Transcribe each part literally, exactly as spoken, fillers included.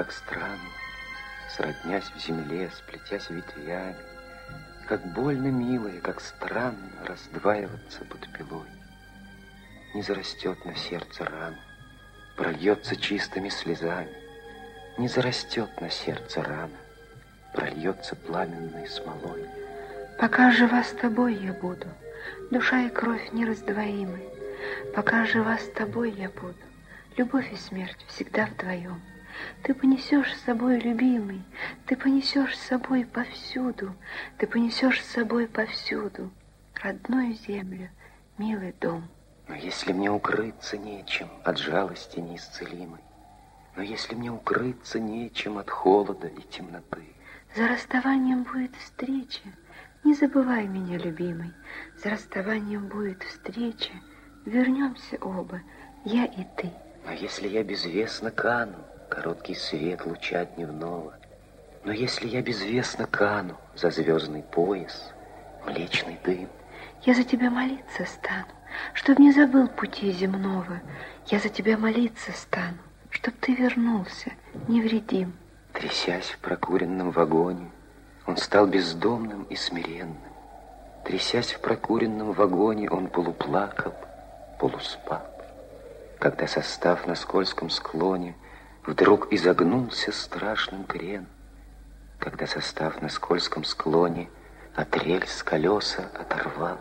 как странно, сроднясь в земле, сплетясь ветвями, как больно мило и как странно раздваиваться под пилой. Не зарастет на сердце рана, прольется чистыми слезами, не зарастет на сердце рана, прольется пламенной смолой. Пока жива с тобой я буду, душа и кровь нераздвоимы. Пока жива с тобой я буду, любовь и смерть всегда вдвоем. Ты понесешь с собой, любимый, ты понесешь с собой повсюду, ты понесешь с собой повсюду родную землю, милый дом. Но если мне укрыться нечем от жалости неисцелимой, но если мне укрыться нечем от холода и темноты, за расставанием будет встреча, не забывай меня, любимый, за расставанием будет встреча, вернемся оба, я и ты. Но если я безвестно кану, короткий свет луча дневного, но если я безвестно кану за звездный пояс, млечный дым, я за тебя молиться стану, чтоб не забыл пути земного. Я за тебя молиться стану, чтоб ты вернулся невредим. Трясясь в прокуренном вагоне, он стал бездомным и смиренным. Трясясь в прокуренном вагоне, он полуплакал, полуспал. Когда состав на скользком склоне вдруг изогнулся страшным крен, когда состав на скользком склоне от рельс колеса оторвал,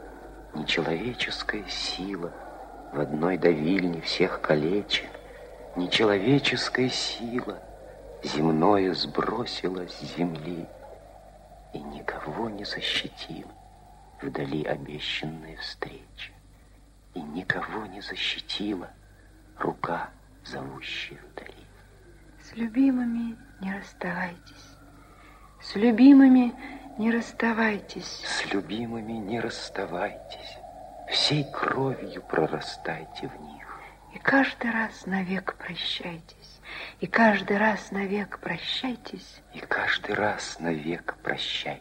нечеловеческая сила в одной давильне всех калеча, нечеловеческая сила земное сбросила с земли и никого не защитила вдали обещанная встреча, и никого не защитила рука, зовущая вдали. С любимыми не расставайтесь, с любимыми не расставайтесь, с любимыми не расставайтесь, всей кровью прорастайте в них. И каждый раз навек прощайтесь, и каждый раз навек прощайтесь, и каждый раз навек прощайтесь.